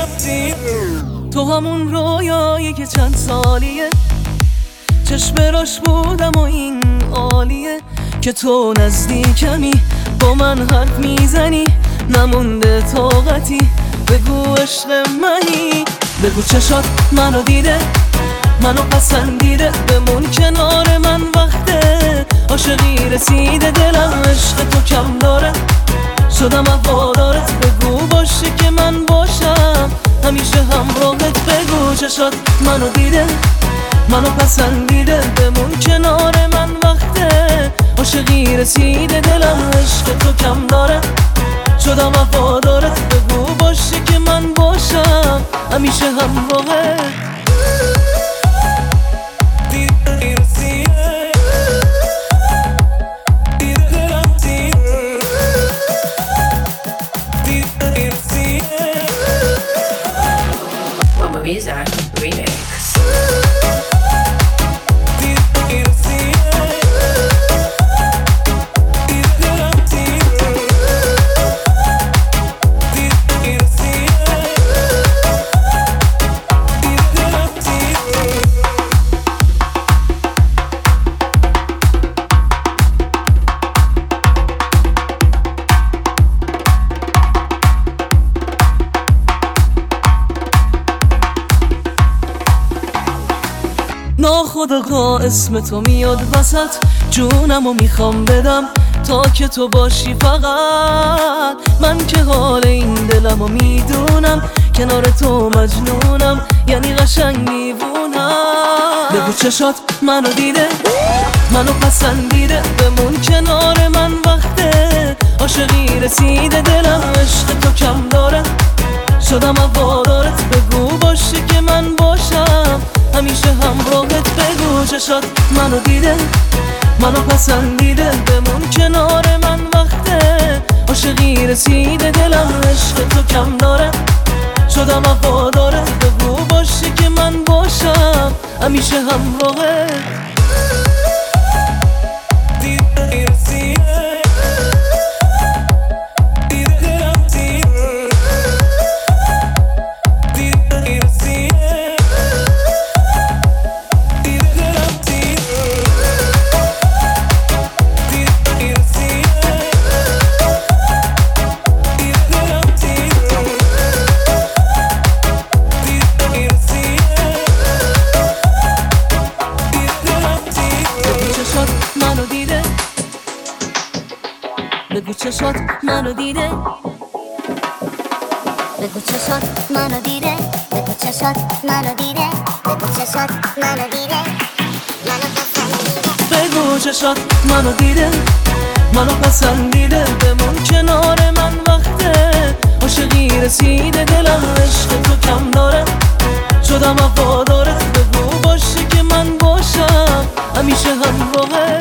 تو همون رویایی که چند سالیه چشم راش بودم و این عالیه که تو نزدیکمی با من حرف میزنی نمونده طاقتی بگو عشق منی بگو چشات منو دیده منو پسندیده بمون کنار من وقته عاشقی رسیده دلم عشق تو کم داره شدم هوادارت بگو باشه که من باشم همیشه همراهت بگو چشات منو دیده منو پسندیده بمون کنار من وقته عاشقی رسیده دلم عشق تو کم داره شدم وفادارت بگو باشه که من باشم همیشه همراهت Mizar Remix. ناخودآگاه اسم تو میاد وسط جونمو میخوام بدم تا که تو باشی فقط من که حال این دلمو میدونم کنار تو مجنونم یعنی قشنگ میبونم بگو چشات منو دیده منو پسندیده بمون کنار من وقته عاشقی رسیده دلم عشق تو کم داره شدم هوادارت بگو باشه که من باشم همیشه همراهت بگو چشات منو دیده منو پسندیده بمون کنار من وقته عاشقی رسیده دلم عشق تو کم داره شدم وفادارت بگو باشه که من باشم همیشه همراهت بگو چشات منو دیده بگو چشات منو دیده بگو چشات منو دیده بگو چشات منو دیده منو پسندیده بگو چشات منو دیده منو پسندیده بمون کنار من وقته عاشقی رسیده دلم عشق تو کم داره شدم وفادارت بگو باشه که من باشم همیشه همراهت